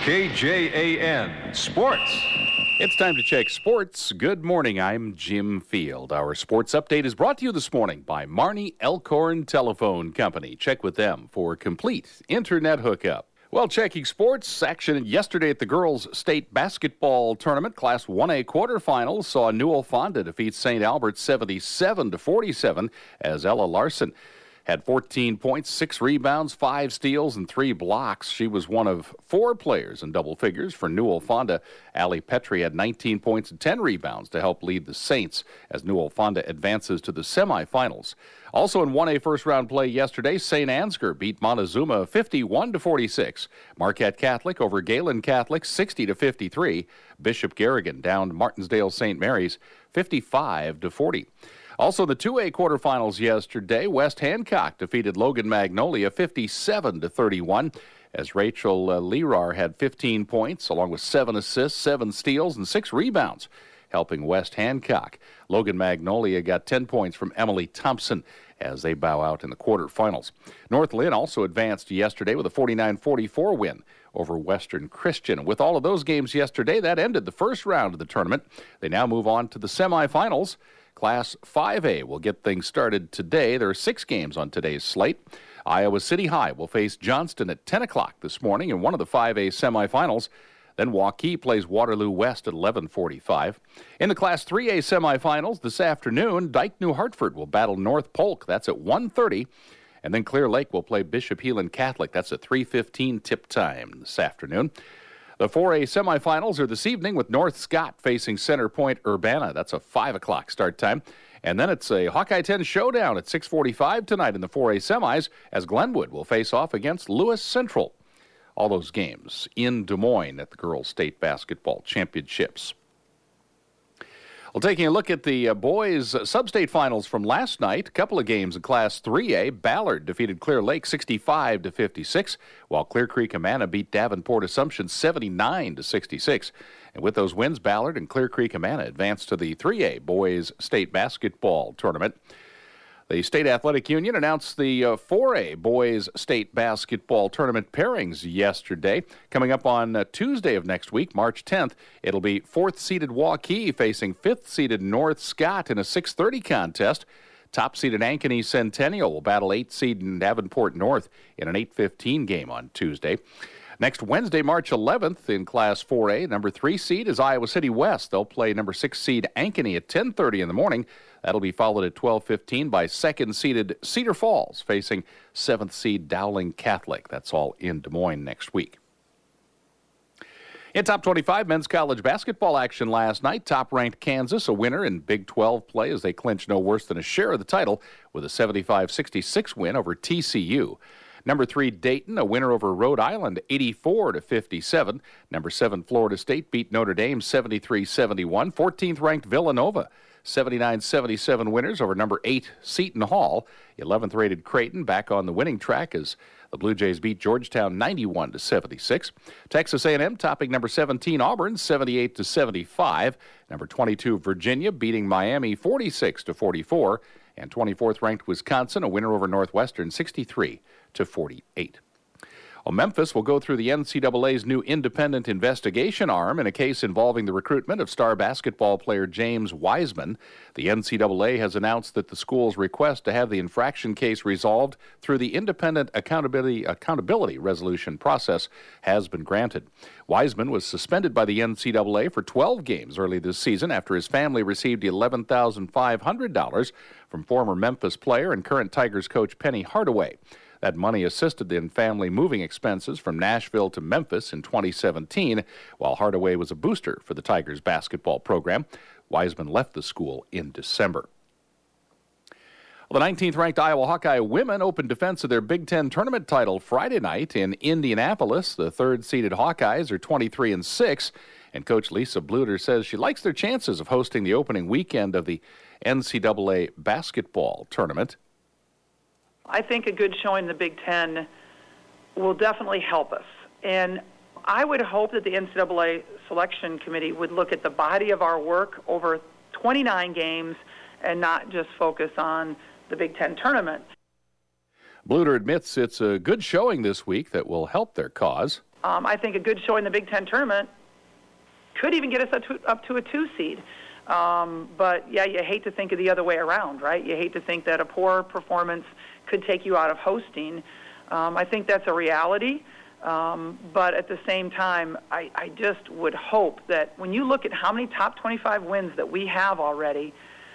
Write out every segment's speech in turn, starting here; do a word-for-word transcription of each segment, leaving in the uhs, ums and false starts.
K J A N Sports. It's time to check sports. Good morning. I'm Jim Field. Our sports update is brought to you this morning by Marnie Elkhorn Telephone Company. Check with them for complete internet hookup. Well, checking sports action yesterday at the girls' state basketball tournament. Class one A quarterfinals saw Newell Fonda defeat Saint Albert seventy-seven to forty-seven as Ella Larson had fourteen points, six rebounds, five steals, and three blocks. She was one of four players in double figures for Newell Fonda. Allie Petrie had nineteen points and ten rebounds to help lead the Saints as Newell Fonda advances to the semifinals. Also in one A first-round play yesterday, Saint Ansgar beat Montezuma fifty-one to forty-six. Marquette Catholic over Galen Catholic sixty to fifty-three. Bishop Garrigan downed Martinsdale Saint Mary's fifty-five to forty. Also, the two A quarterfinals yesterday, West Hancock defeated Logan Magnolia fifty-seven to thirty-one as Rachel uh, Lerar had fifteen points along with seven assists, seven steals, and six rebounds, helping West Hancock. Logan Magnolia got ten points from Emily Thompson as they bow out in the quarterfinals. North Lynn also advanced yesterday with a forty-nine forty-four win over Western Christian. With all of those games yesterday, that ended the first round of the tournament. They now move on to the semifinals. Class five A will get things started today. There are six games on today's slate. Iowa City High will face Johnston at ten o'clock this morning in one of the five A semifinals. Then Waukee plays Waterloo West at eleven forty-five. In the Class three A semifinals this afternoon, Dike New Hartford will battle North Polk. That's at one thirty. And then Clear Lake will play Bishop Heelan Catholic. That's at three fifteen tip time this afternoon. The four A semifinals are this evening with North Scott facing Center Point Urbana. That's a five o'clock start time. And then it's a Hawkeye ten showdown at six forty-five tonight in the four A semis as Glenwood will face off against Lewis Central. All those games in Des Moines at the Girls State Basketball Championships. Well, taking a look at the uh, boys' uh, sub-state finals from last night, a couple of games in Class three A. Ballard defeated Clear Lake sixty-five to fifty-six, while Clear Creek Amana beat Davenport Assumption seventy-nine to sixty-six. And with those wins, Ballard and Clear Creek Amana advanced to the three A boys' state basketball tournament. The State Athletic Union announced the uh, four A boys state basketball tournament pairings yesterday. Coming up on uh, Tuesday of next week, March tenth, it'll be fourth-seeded Waukee facing fifth-seeded North Scott in a six thirty contest. Top-seeded Ankeny Centennial will battle eighth-seeded Davenport North in an eight fifteen game on Tuesday. Next Wednesday, March eleventh, in Class four A, number three seed is Iowa City West. They'll play number six seed Ankeny at ten thirty in the morning. That'll be followed at twelve fifteen by second-seeded Cedar Falls facing seventh seed Dowling Catholic. That's all in Des Moines next week. In top twenty-five men's college basketball action last night, top-ranked Kansas, a winner in Big twelve play as they clinch no worse than a share of the title with a seventy-five sixty-six win over T C U. Number three, Dayton, a winner over Rhode Island, eighty-four to fifty-seven. Number seven, Florida State beat Notre Dame seventy-three seventy-one. fourteenth-ranked Villanova, seventy-nine seventy-seven winners over number eight, Seton Hall. eleventh-rated Creighton back on the winning track as the Blue Jays beat Georgetown ninety-one to seventy-six. Texas A and M topping number seventeen, Auburn, seventy-eight to seventy-five. Number twenty-two, Virginia beating Miami forty-six to forty-four. And twenty-fourth-ranked Wisconsin, a winner over Northwestern, sixty-three to forty-eight. Well, Memphis will go through the N C double A's new independent investigation arm in a case involving the recruitment of star basketball player James Wiseman. The N C double A has announced that the school's request to have the infraction case resolved through the independent accountability accountability resolution process has been granted. Wiseman was suspended by the N C double A for twelve games early this season after his family received eleven thousand five hundred dollars from former Memphis player and current Tigers coach Penny Hardaway. That money assisted in family moving expenses from Nashville to Memphis in twenty seventeen, while Hardaway was a booster for the Tigers basketball program. Wiseman left the school in December. Well, the nineteenth-ranked Iowa Hawkeye women opened defense of their Big Ten tournament title Friday night in Indianapolis. The third-seeded Hawkeyes are twenty-three and six, and Coach Lisa Bluter says she likes their chances of hosting the opening weekend of the N C double A basketball tournament. I think a good showing in the Big Ten will definitely help us. And I would hope that the N C double A selection committee would look at the body of our work over twenty-nine games and not just focus on the Big Ten tournament. Bluter admits it's a good showing this week that will help their cause. Um, I think a good show in the Big Ten tournament could even get us up to, up to a two seed. Um, but, yeah, you hate to think of the other way around, right? You hate to think that a poor performance could take you out of hosting. Um, I think that's a reality. Um, but at the same time, I, I just would hope that when you look at how many top twenty-five wins that we have already,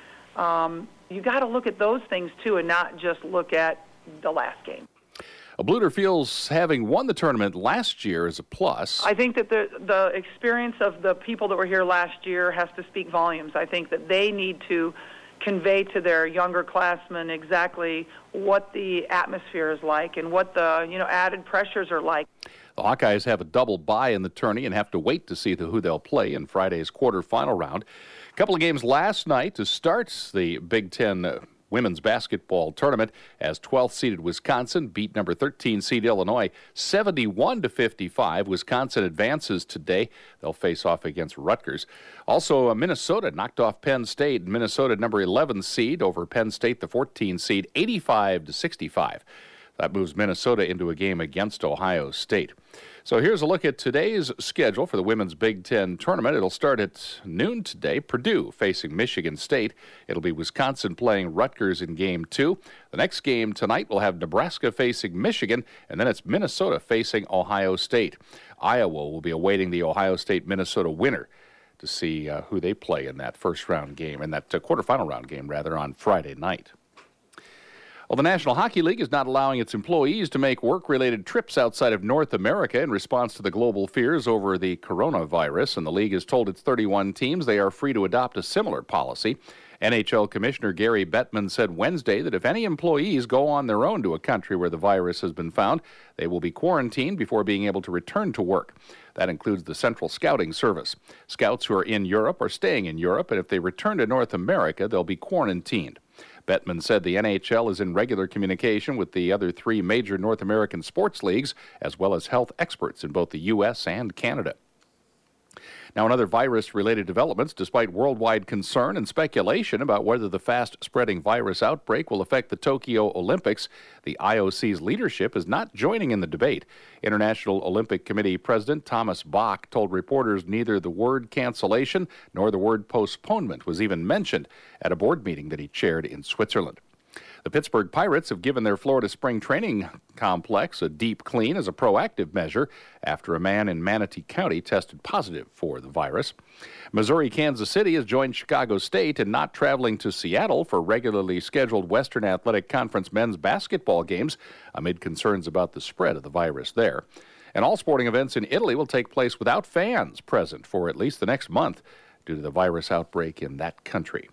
um, you got to look at those things, too, and not just look at the last game. Bluder feels having won the tournament last year is a plus. I think that the the experience of the people that were here last year has to speak volumes. I think that they need to convey to their younger classmen exactly what the atmosphere is like and what the, you know, added pressures are like. The Hawkeyes have a double bye in the tourney and have to wait to see the, who they'll play in Friday's quarterfinal round. A couple of games last night to start the Big Ten uh, women's basketball tournament as twelfth seeded Wisconsin beat number thirteen seed Illinois seventy-one to fifty-five. Wisconsin advances today. They'll face off against Rutgers. Also, uh, Minnesota knocked off Penn State. Minnesota, number eleven seed over Penn State, the fourteen seed, eighty-five to sixty-five. That moves Minnesota into a game against Ohio State. So here's a look at today's schedule for the Women's Big Ten Tournament. It'll start at noon today. Purdue facing Michigan State. It'll be Wisconsin playing Rutgers in Game two. The next game tonight will have Nebraska facing Michigan, and then it's Minnesota facing Ohio State. Iowa will be awaiting the Ohio State-Minnesota winner to see uh, who they play in that first-round game, in that uh, quarterfinal round game, rather, on Friday night. Well, the National Hockey League is not allowing its employees to make work-related trips outside of North America in response to the global fears over the coronavirus, and the league has told its thirty-one teams they are free to adopt a similar policy. N H L Commissioner Gary Bettman said Wednesday that if any employees go on their own to a country where the virus has been found, they will be quarantined before being able to return to work. That includes the Central Scouting Service. Scouts who are in Europe are staying in Europe, and if they return to North America, they'll be quarantined. Bettman said the N H L is in regular communication with the other three major North American sports leagues, as well as health experts in both the U S and Canada. Now, in other virus-related developments, despite worldwide concern and speculation about whether the fast-spreading virus outbreak will affect the Tokyo Olympics, the I O C's leadership is not joining in the debate. International Olympic Committee President Thomas Bach told reporters neither the word cancellation nor the word postponement was even mentioned at a board meeting that he chaired in Switzerland. The Pittsburgh Pirates have given their Florida spring training complex a deep clean as a proactive measure after a man in Manatee County tested positive for the virus. Missouri-Kansas City has joined Chicago State in not traveling to Seattle for regularly scheduled Western Athletic Conference men's basketball games amid concerns about the spread of the virus there. And all sporting events in Italy will take place without fans present for at least the next month due to the virus outbreak in that country.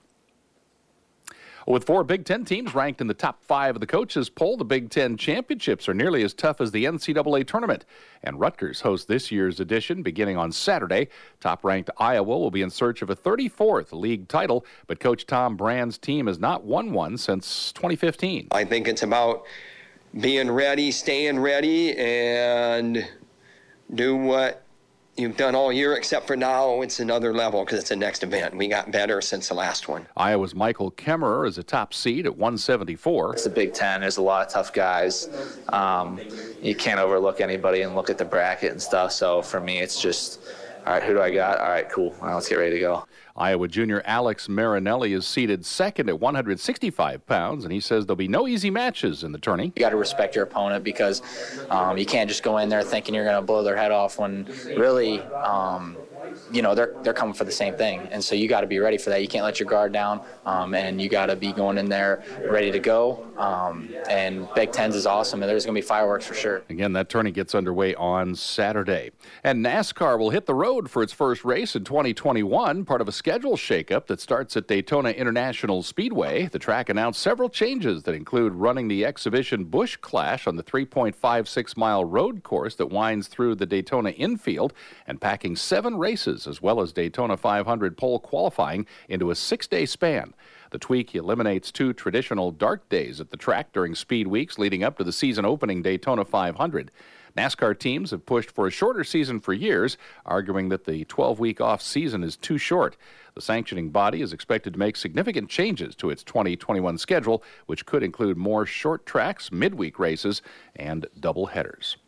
With four Big Ten teams ranked in the top five of the coaches poll, the Big Ten championships are nearly as tough as the N C double A tournament. And Rutgers hosts this year's edition beginning on Saturday. Top-ranked Iowa will be in search of a thirty-fourth league title, but Coach Tom Brand's team has not won one since twenty fifteen. I think it's about being ready, staying ready, and do what you've done all year, except for now it's another level because it's the next event. We got better since the last one. Iowa's Michael Kemmerer is a top seed at one seventy-four. It's the Big Ten. There's a lot of tough guys. Um, you can't overlook anybody and look at the bracket and stuff. So for me, it's just, all right, who do I got? All right, cool. Well, let's get ready to go. Iowa junior Alex Marinelli is seeded second at one hundred sixty-five pounds, and he says there'll be no easy matches in the tourney. You got to respect your opponent because um, you can't just go in there thinking you're going to blow their head off when really, um, you know, they're they're coming for the same thing. And so you got to be ready for that. You can't let your guard down, um, and you got to be going in there ready to go. Um, and Big Tens is awesome, and there's going to be fireworks for sure. Again, that tourney gets underway on Saturday. And NASCAR will hit the road for its first race in twenty twenty-one, part of a schedule shakeup that starts at Daytona International Speedway. The track announced several changes that include running the exhibition Busch Clash on the three point five six mile road course that winds through the Daytona infield and packing seven races as well as Daytona five hundred pole qualifying into a six-day span. The tweak eliminates two traditional dark days at the track during speed weeks leading up to the season-opening Daytona five hundred. NASCAR teams have pushed for a shorter season for years, arguing that the twelve-week off-season is too short. The sanctioning body is expected to make significant changes to its twenty twenty-one schedule, which could include more short tracks, midweek races, and double headers.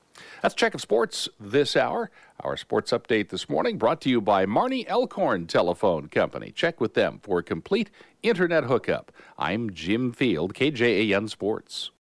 That's Check of Sports this hour. Our sports update this morning brought to you by Marnie Elkhorn Telephone Company. Check with them for a complete internet hookup. I'm Jim Field, K J A N Sports.